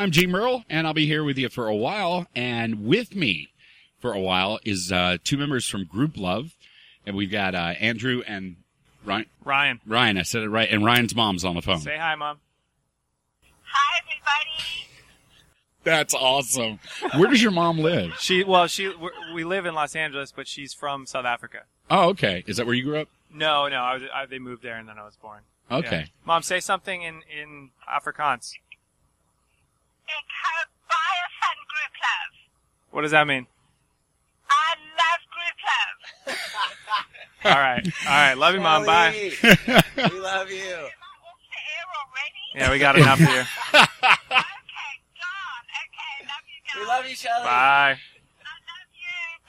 I'm Gene Merle, and I'll be here with you for a while. And with me for a while is two members from Group Love. And we've got Andrew and Ryan. Ryan, I said it right. And Ryan's mom's on the phone. Say hi, Mom. Hi, everybody. That's awesome. Where does your mom live? We live in Los Angeles, but she's from South Africa. Oh, okay. Is that where you grew up? No, they moved there and then I was born. Okay. Yeah. Mom, say something in Afrikaans. Ik hou baie van Group Love. What does that mean? I love Group Love. All right. Love you, Mom. Bye. We love you. Am I off the air already? Yeah, we got enough of you. Okay, gone. Okay, love you guys. We love you, Shelly. Bye. I love you.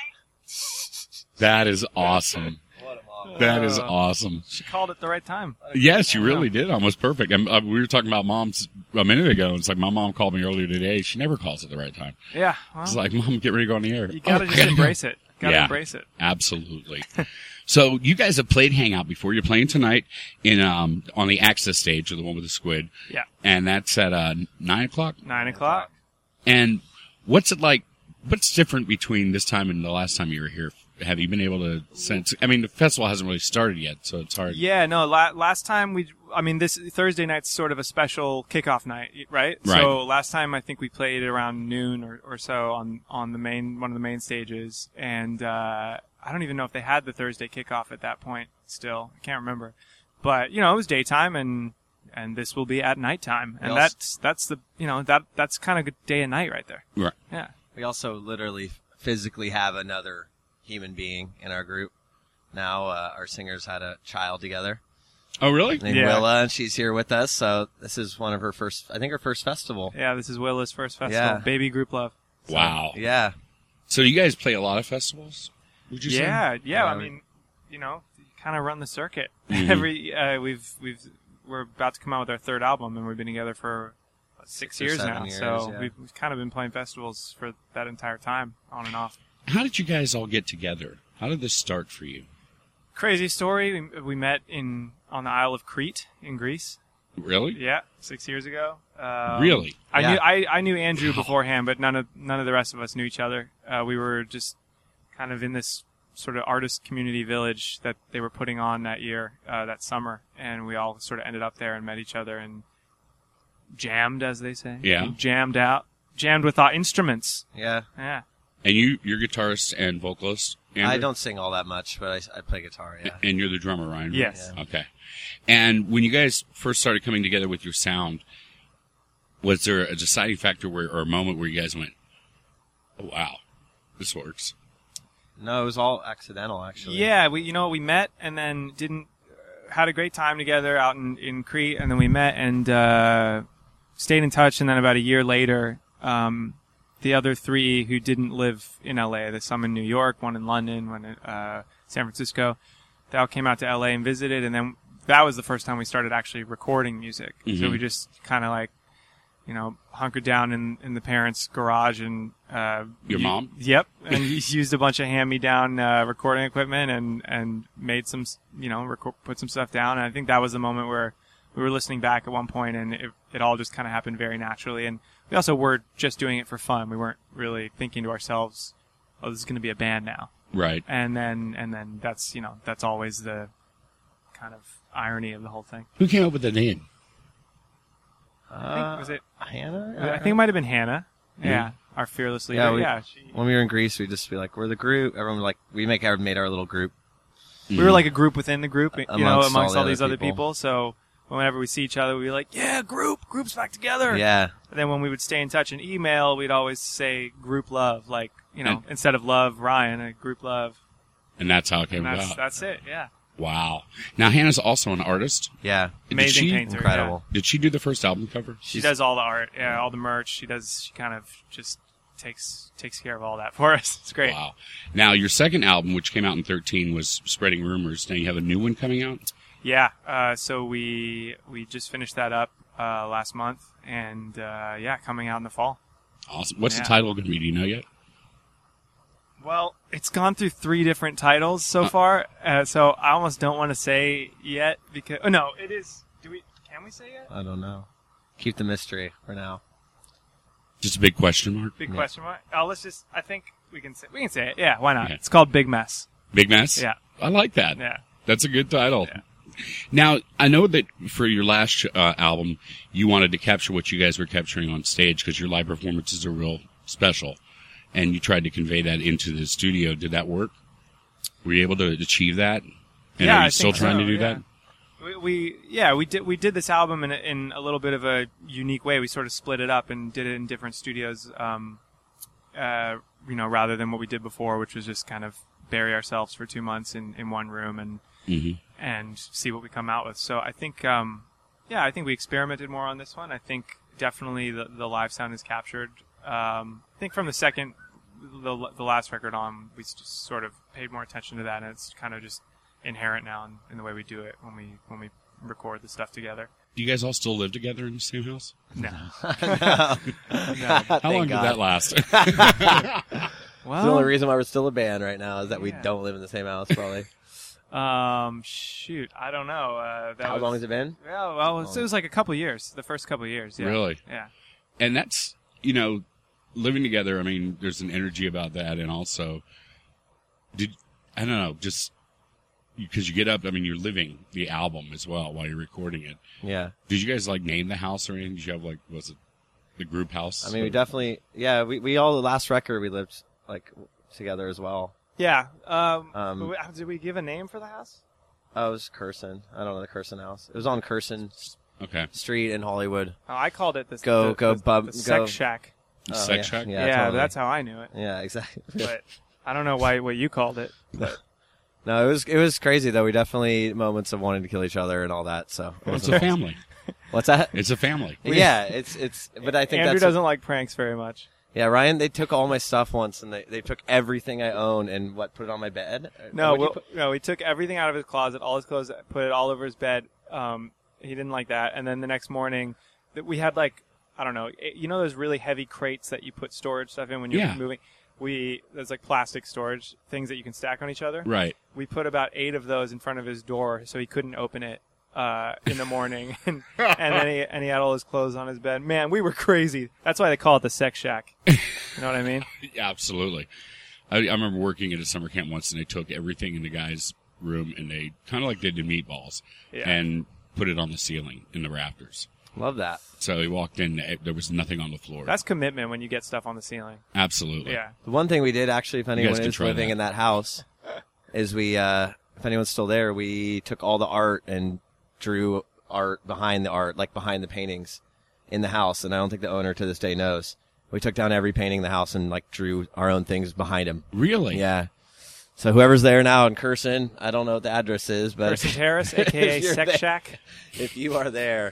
Bye. That is awesome. What a mom. That is awesome. She called at the right time. Yes, you really did. Almost perfect. And, we were talking about moms a minute ago. It's like my mom called me earlier today. She never calls at the right time. Yeah. Well, It's like, Mom, get ready to go on the air. you gotta just embrace it. Embrace it. Absolutely. So you guys have played Hangout before. You're playing tonight in on the Access stage, or the one with the squid. Yeah. And that's at 9 o'clock. 9 o'clock. And what's it like? What's different between this time and the last time you were here? Have you been able to sense? I mean, the festival hasn't really started yet, so it's hard. Yeah, no. Last time this Thursday night's sort of a special kickoff night, right? So last time I think we played around noon or so on one of the main stages, and I don't even know if they had the Thursday kickoff at that point. Still, I can't remember, but it was daytime, and this will be at nighttime, and that's the that's kind of good day and night right there. Right. Yeah. We also literally physically have another human being in our group. Now our singers had a child together Oh, really? named Willa, and she's here with us. So this is one of her first festival. Yeah, this is Willa's first festival. Yeah. Baby Group Love. Wow. Yeah. So you guys play a lot of festivals? Would you say? Yeah. I mean, you kind of run the circuit. Mhm. We're about to come out with our third album, and we've been together for 6 years 7 now. years, So yeah. we've kind of been playing festivals for that entire time, on and off. How did you guys all get together? How did this start for you? Crazy story. We met on the Isle of Crete in Greece. Really? Yeah, 6 years ago. Really? I knew Andrew beforehand, but none of the rest of us knew each other. We were just kind of in this sort of artist community village that they were putting on that year, that summer, and we all sort of ended up there and met each other and jammed, as they say. Yeah. We jammed with our instruments. Yeah. Yeah. And you're guitarist and vocalist, Andrew? I don't sing all that much, but I play guitar, yeah. And you're the drummer, Ryan? right? Yes. Yeah. Okay. And when you guys first started coming together with your sound, was there a deciding factor or a moment where you guys went, oh, wow, this works? No, it was all accidental, actually. Yeah, we met and then had a great time together out in Crete, and then we met and stayed in touch, and then about a year later, the other three who didn't live in LA, some in New York, one in London, one in San Francisco, they all came out to LA and visited, and then that was the first time we started actually recording music. Mhm. So we just kind of hunkered down in the parents' garage and Your mom? Yep, and used a bunch of hand-me-down recording equipment and made some, put some stuff down. And I think that was the moment where we were listening back at one point, and it all just kind of happened very naturally. And we also were just doing it for fun. We weren't really thinking to ourselves, "Oh, this is going to be a band now." Right. And then that's always the kind of irony of the whole thing. Who came up with the name? Was it Hannah? I think it might have been Hannah. Yeah, our fearless leader. Yeah, she, when we were in Greece, we'd just be like, we're the group. Everyone would we made our little group. we were like a group within the group, amongst all the all these other other people. So whenever we see each other, we'd be like, "Yeah, group's back together." Yeah. And then when we would stay in touch in email, we'd always say "Group Love," And- instead of "Love Ryan," a "Group Love." And that's how it came And about. that's it. Yeah. Wow. Now, Hannah's also an artist. Yeah. Amazing Did she, painter. Incredible. Did she do the first album cover? She does all the art, all the merch. She kind of just takes care of all that for us. It's great. Wow. Now, your second album, which came out in 2013, was Spreading Rumors. Now you have a new one coming out? Yeah. So we just finished that up last month, and coming out in the fall. Awesome. What's the Yeah. title going to be? Do you know yet? Well, it's gone through 3 different titles so far, so I almost don't want to say yet because no, it is. Can we say yet? I don't know. Keep the mystery for now. Just a big question mark. Big question mark. Oh, I think we can say it. Yeah, why not? Yeah. It's called Big Mess. Big Mess? Yeah. I like that. Yeah. That's a good title. Yeah. Now, I know that for your last album, you wanted to capture what you guys were capturing on stage because your live performances are real special, and you tried to convey that into the studio. Did that work? Were you able to achieve that? And Yeah, are you I still think trying so, to do yeah. that? We did this album in a little bit of a unique way. We sort of split it up and did it in different studios, rather than what we did before, which was just kind of bury ourselves for 2 months in one room and see what we come out with. So I think, I think we experimented more on this one. I think definitely the live sound is captured. I think from the last record on, we just sort of paid more attention to that, and it's kind of just inherent now in the way we do it when we record the stuff together. Do you guys all still live together in the same house? No. How long did that last? Well, the only reason why we're still a band right now is that we don't live in the same house, probably. Shoot, I don't know. How long has it been? Yeah, well, it was like a couple years. The first couple years. Yeah. Really? Yeah. And that's, living together, I mean, there's an energy about that. And also, I don't know, just because you get up, I mean, you're living the album as well while you're recording it. Yeah. Did you guys, name the house or anything? Did you have, was it the group house? I mean, we definitely, we all, the last record, we lived, together as well. Yeah. Did we give a name for the house? Oh, it was Curson. I don't know the Curson house. It was on Curson Street in Hollywood. Oh, I called it the Sex Shack. Sex Shack? Yeah, totally. That's how I knew it. Yeah, exactly. But I don't know what you called it. But no, it was crazy though. We definitely moments of wanting to kill each other and all that. So it's a family. What's that? It's a family. Yeah, it's. But I think Andrew doesn't like pranks very much. Yeah, Ryan, they took all my stuff once, and they took everything I own and put it on my bed? No, we took everything out of his closet, all his clothes, put it all over his bed. He didn't like that. And then the next morning, we had I don't know, those really heavy crates that you put storage stuff in when you're moving? There's plastic storage things that you can stack on each other. Right. We put about 8 of those in front of his door so he couldn't open it. In the morning, and then he had all his clothes on his bed. Man, we were crazy. That's why they call it the Sex Shack. You know what I mean? Yeah, absolutely. I remember working at a summer camp once, and they took everything in the guy's room, and they kind of like they did meatballs, and put it on the ceiling in the rafters. Love that. So he walked in, there was nothing on the floor. That's commitment when you get stuff on the ceiling. Absolutely. Yeah. The one thing we did, actually, if anyone is living in that house, is we, if anyone's still there, we took all the art and drew art behind the art, behind the paintings in the house, and I don't think the owner to this day knows. We took down every painting in the house and drew our own things behind him. Really? Yeah. So whoever's there now in Curson, I don't know what the address is, but Curson Terrace, aka Sex Shack. If you are there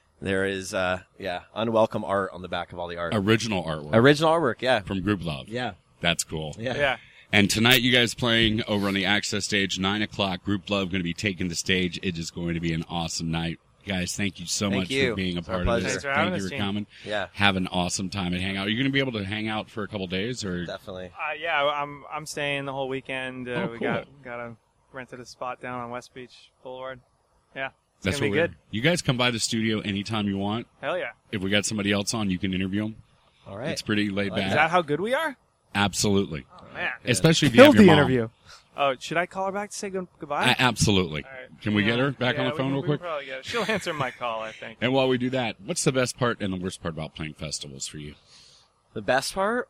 is unwelcome art on the back of all the art. Original artwork. Original artwork, yeah. From Group Love. Yeah. That's cool. Yeah. And tonight, you guys playing over on the Access stage, 9 o'clock. Group Love going to be taking the stage. It is going to be an awesome night. Guys, thank you so much for being a part of this. Thank you for coming. Yeah. Have an awesome time and hang out. Are you going to be able to hang out for a couple days? Or Definitely. I'm staying the whole weekend. Cool. We got rented a spot down on West Beach Boulevard. Yeah. That's gonna be good. You guys come by the studio anytime you want. Hell yeah. If we got somebody else on, you can interview them. All right. It's pretty laid back. Is that how good we are? Absolutely. Oh, man. Especially if you have Killed your the mom. interview. Oh, should I call her back to say goodbye? Absolutely. All right. Can we get her back on the phone real quick? Probably get her. She'll answer my call, I think. And while we do that, what's the best part and the worst part about playing festivals for you? The best part?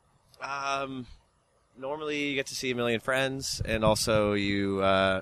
Normally you get to see a million friends, and also you, I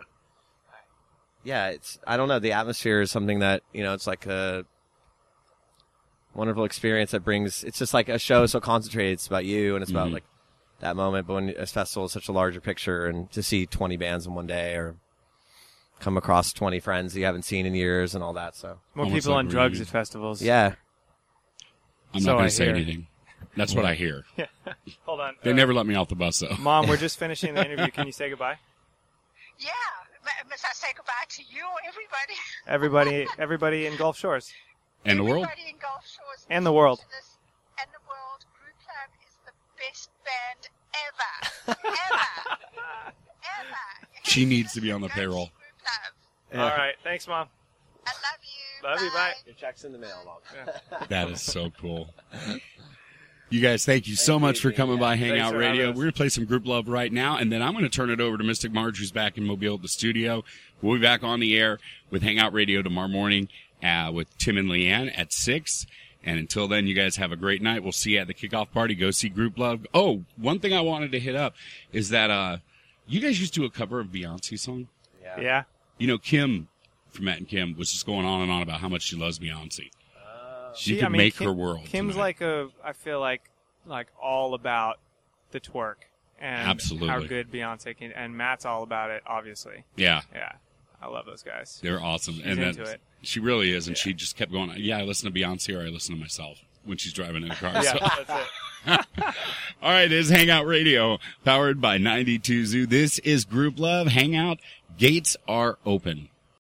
don't know, the atmosphere is something that, it's like a wonderful experience that brings, it's just like a show so concentrated, it's about you, and it's about that moment, but when a festival is such a larger picture, and to see 20 bands in one day, or come across 20 friends that you haven't seen in years, and all that, so. More people on drugs at festivals. Yeah. I'm not going to say anything. That's what I hear. Yeah. Hold on. They never let me off the bus, though. Mom, we're just finishing the interview. Can you say goodbye? Yeah. Must I say goodbye to you, everybody? Everybody in Gulf Shores. And the world? Everybody in Gulf Shores. And the world. And the world. Group Love is the best band ever. Ever. She needs to be on the payroll. Group Love. Yeah. All right. Thanks, Mom. I love you. Love you. Bye. Your check's in the mail, Mom. That is so cool. You guys, thank you so much for coming by Thanks Hangout for Radio. having us. We're going to play some Group Love right now, and then I'm going to turn it over to Mystic Marge, who's back in Mobile at the studio. We'll be back on the air with Hangout Radio tomorrow morning with Tim and Leanne at 6. And until then, you guys have a great night. We'll see you at the kickoff party. Go see Group Love. Oh, one thing I wanted to hit up is that you guys used to do a cover of Beyonce song. Yeah. You know, Kim from Matt and Kim was just going on and on about how much she loves Beyonce. She could make her world. Kim's tonight. I feel like all about the twerk and Absolutely. how good Beyonce can, and Matt's all about it, obviously. Yeah. Yeah. I love those guys. They're awesome. She's and into it. She really is, and she just kept going, yeah, I listen to Beyonce or I listen to myself when she's driving in a car. Yeah, So. that's it. All right, it is Hangout Radio, powered by 92 Zoo. This is Group Love. Hangout. Gates are open.